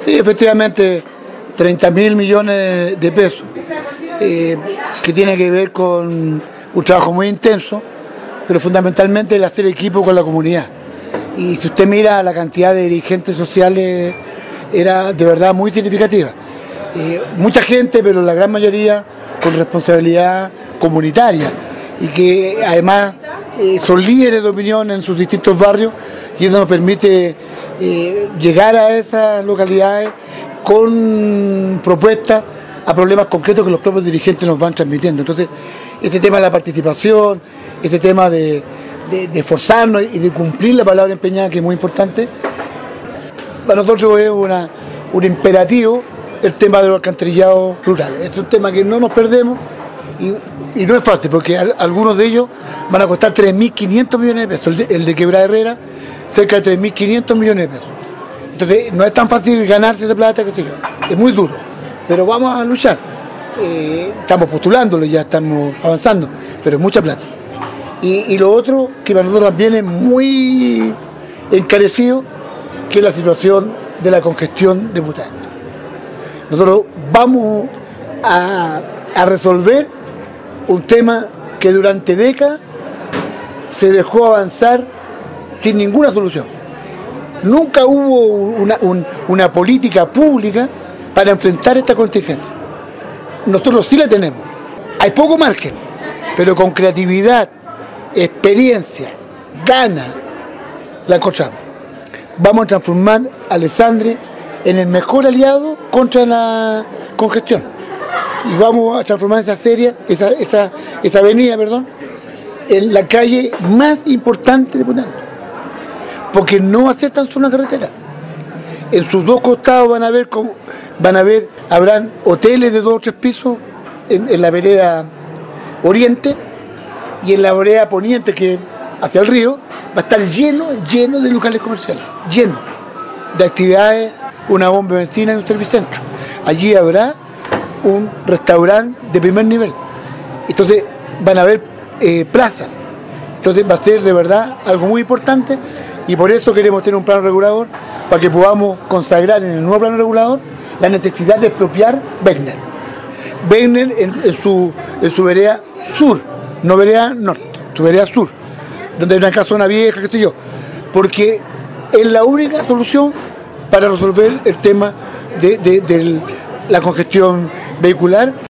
Sí, efectivamente, 30.000 millones de pesos, que tiene que ver con un trabajo muy intenso, pero fundamentalmente el hacer equipo con la comunidad. Y si usted mira la cantidad de dirigentes sociales, era de verdad muy significativa. Mucha gente, pero la gran mayoría con responsabilidad comunitaria y que además son líderes de opinión en sus distintos barrios, y eso nos permite llegar a esas localidades con propuestas a problemas concretos que los propios dirigentes nos van transmitiendo. Entonces, este tema de la participación, este tema de esforzarnos y de cumplir la palabra empeñada, que es muy importante, para nosotros es un imperativo el tema de los alcantarillados rurales. Es un tema que no nos perdemos y no es fácil, porque algunos de ellos van a costar 3.500 millones de pesos. El de Quebrada Herrera, cerca de 3.500 millones de pesos. Entonces, no es tan fácil ganarse esa plata, que sé yo. Es muy duro, pero vamos a luchar. Estamos postulándolo, ya estamos avanzando, pero es mucha plata. Y lo otro, que para nosotros también es muy encarecido, que es la situación de la congestión de Pután. Nosotros vamos a resolver un tema que durante décadas se dejó avanzar sin ninguna solución. Nunca hubo una política pública para enfrentar esta contingencia. Nosotros sí la tenemos. Hay poco margen, pero con creatividad, experiencia, ganas, la encontramos. Vamos a transformar a Alessandri en el mejor aliado contra la congestión. Y vamos a transformar esa avenida, en la calle más importante de Pután. Porque no va a ser tan solo una carretera. En sus dos costados habrán hoteles de 2 o 3 pisos en la vereda oriente, y en la vereda poniente, que hacia el río, va a estar lleno de locales comerciales, lleno de actividades, una bomba de benzina y un servicentro. Allí habrá un restaurante de primer nivel. Entonces van a haber plazas. Entonces va a ser de verdad algo muy importante, y por eso queremos tener un plano regulador, para que podamos consagrar en el nuevo plano regulador la necesidad de expropiar Wegner. Wegner en su vereda sur, no vereda norte, su vereda sur, donde hay una casona vieja, qué sé yo, porque es la única solución para resolver el tema de la congestión vehicular.